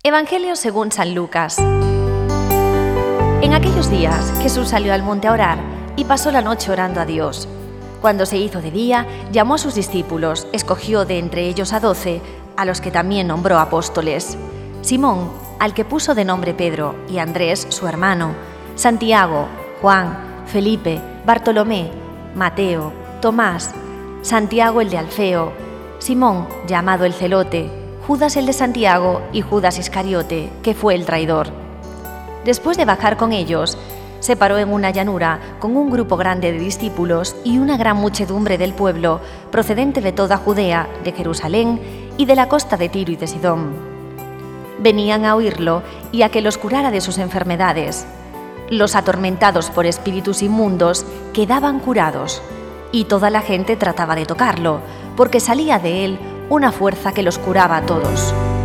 Evangelio según San Lucas. En aquellos días Jesús salió al monte a orar y pasó la noche orando a Dios. Cuando se hizo de día, llamó a sus discípulos, escogió de entre ellos a 12, a los que también nombró apóstoles: Simón, al que puso de nombre Pedro, y Andrés, su hermano, Santiago, Juan, Felipe, Bartolomé, Mateo, Tomás, Santiago el de Alfeo, Simón, llamado el Celote, Judas el de Santiago y Judas Iscariote, que fue el traidor. Después de bajar con ellos, se paró en una llanura con un grupo grande de discípulos y una gran muchedumbre del pueblo, procedente de toda Judea, de Jerusalén y de la costa de Tiro y de Sidón. Venían a oírlo y a que los curara de sus enfermedades. Los atormentados por espíritus inmundos quedaban curados, y toda la gente trataba de tocarlo, porque salía de él una fuerza que los curaba a todos.